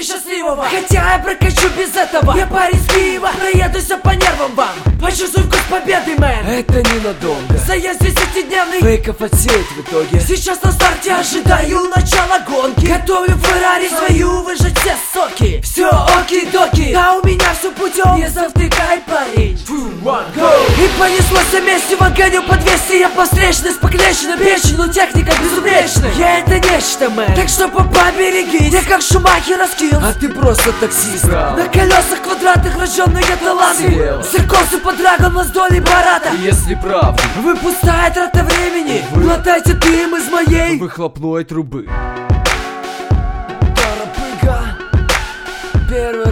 счастья счастливого. Хотя я прокачу без этого. Я парень с Киева, проедусь по нервам вам. Почувствуй вкус победы, мэн. Это ненадолго. Заезд 10-дневный, фейков отсеять в итоге. сейчас на старте ожидаю начала гонки. Готовлю Феррари свою, выжать все соки. Все оки-доки, да у меня все путем. Не завтыкай, парень. 2, 1, go! И понеслось месиво, гоню по 200. Я по встречной с поклещенным печень, но техника безупречная. Я это нечто, мэн. Так что поберегись. Я как Шумахер раскил, А ты просто таксист. на колесах квадратных рожденные таланты. Слева. Циркосы по драгону с долей барата. И если правда, Вы пустая трата времени. Вы. Глотайте дым из моей выхлопной трубы. Торопыга. Первый